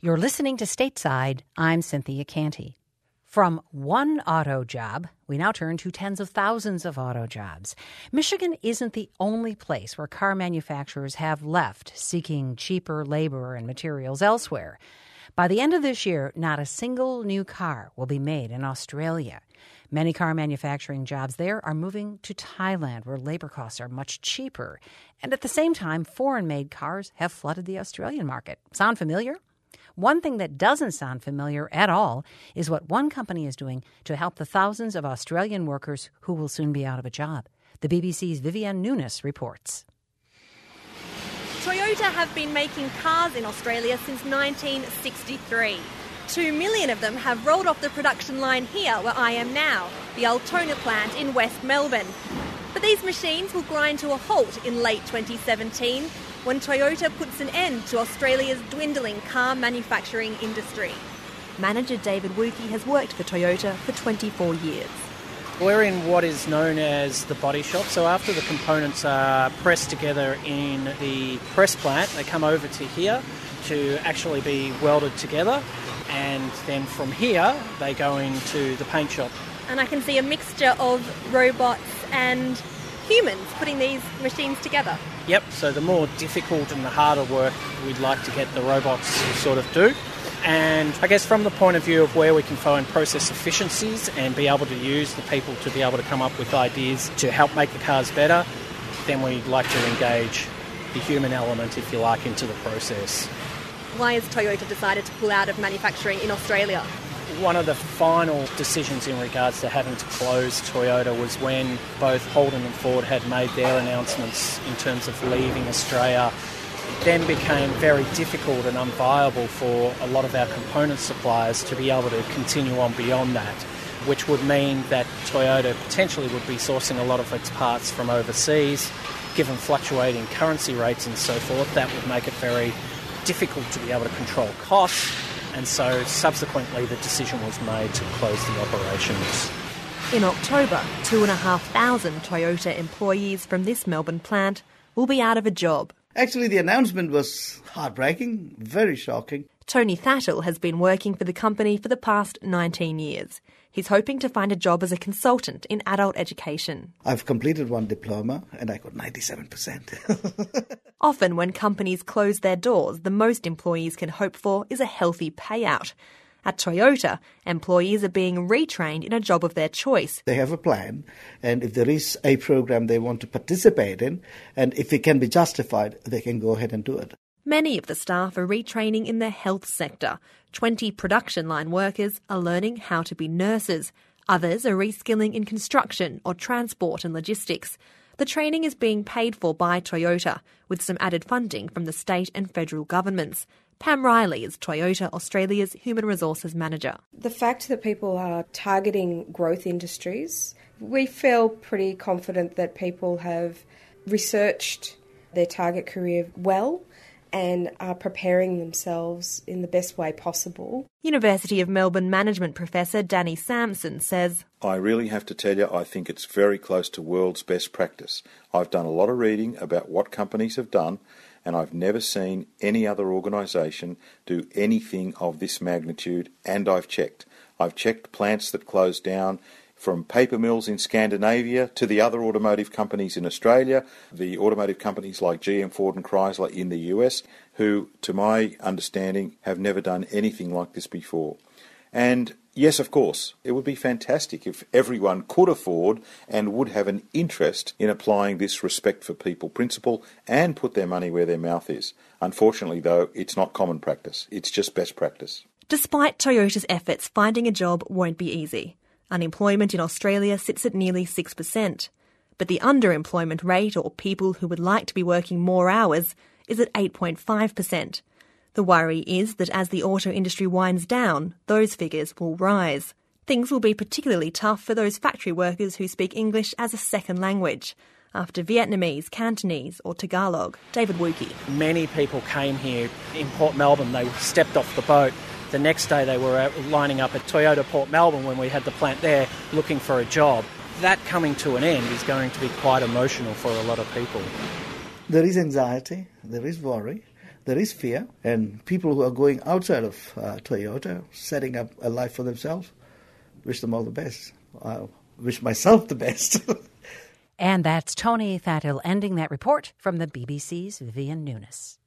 You're listening to Stateside. I'm Cynthia Canty. From one auto job, we now turn to tens of thousands of auto jobs. Michigan isn't the only place where car manufacturers have left, seeking cheaper labor and materials elsewhere. By the end of this year, not a single new car will be made in Australia. Many car manufacturing jobs there are moving to Thailand, where labor costs are much cheaper. And at the same time, foreign-made cars have flooded the Australian market. Sound familiar? One thing that doesn't sound familiar at all is what one company is doing to help the thousands of Australian workers who will soon be out of a job. The BBC's Vivienne Nunes reports. Toyota have been making cars in Australia since 1963. 2 million of them have rolled off the production line here where I am now, the Altona plant in West Melbourne. But these machines will grind to a halt in late 2017 when Toyota puts an end to Australia's dwindling car manufacturing industry. Manager David Wookey has worked for Toyota for 24 years. We're in what is known as the body shop. So after the components are pressed together in the press plant, they come over to here to actually be welded together. And then from here, they go into the paint shop. And I can see a mixture of robots and humans putting these machines together. Yep, so the more difficult and the harder work we'd like to get the robots to sort of do. And I guess from the point of view of where we can find process efficiencies and be able to use the people to be able to come up with ideas to help make the cars better, then we'd like to engage the human element, if you like, into the process. Why has Toyota decided to pull out of manufacturing in Australia? One of the final decisions in regards to having to close Toyota was when both Holden and Ford had made their announcements in terms of leaving Australia. It then became very difficult and unviable for a lot of our component suppliers to be able to continue on beyond that, which would mean that Toyota potentially would be sourcing a lot of its parts from overseas. Given fluctuating currency rates and so forth, that would make it very difficult to be able to control costs. And so subsequently the decision was made to close the operations. In October, 2,500 Toyota employees from this Melbourne plant will be out of a job. Actually, the announcement was heartbreaking, very shocking. Tony Thattel has been working for the company for the past 19 years. He's hoping to find a job as a consultant in adult education. I've completed one diploma and I got 97%. Often when companies close their doors, the most employees can hope for is a healthy payout. At Toyota, employees are being retrained in a job of their choice. They have a plan, and if there is a program they want to participate in, and if it can be justified, they can go ahead and do it. Many of the staff are retraining in the health sector. 20 production line workers are learning how to be nurses. Others are reskilling in construction or transport and logistics. The training is being paid for by Toyota, with some added funding from the state and federal governments. Pam Riley is Toyota Australia's Human Resources Manager. The fact that people are targeting growth industries, we feel pretty confident that people have researched their target career well and are preparing themselves in the best way possible. University of Melbourne management professor Danny Sampson says, I really have to tell you, I think it's very close to world's best practice. I've done a lot of reading about what companies have done, and I've never seen any other organisation do anything of this magnitude, and I've checked. I've checked plants that closed down, from paper mills in Scandinavia to the other automotive companies in Australia, the automotive companies like GM, Ford and Chrysler in the US, who, to my understanding, have never done anything like this before. And yes, of course, it would be fantastic if everyone could afford and would have an interest in applying this respect for people principle and put their money where their mouth is. Unfortunately, though, it's not common practice. It's just best practice. Despite Toyota's efforts, finding a job won't be easy. Unemployment in Australia sits at nearly 6%. But the underemployment rate, or people who would like to be working more hours, is at 8.5%. The worry is that as the auto industry winds down, those figures will rise. Things will be particularly tough for those factory workers who speak English as a second language, after Vietnamese, Cantonese or Tagalog. David Wookey. Many people came here in Port Melbourne. They stepped off the boat. The next day they were lining up at Toyota Port Melbourne when we had the plant there looking for a job. That coming to an end is going to be quite emotional for a lot of people. There is anxiety, there is worry, there is fear, and people who are going outside of Toyota, setting up a life for themselves, wish them all the best. I wish myself the best. And that's Tony Thattil ending that report from the BBC's Vivian Nunes.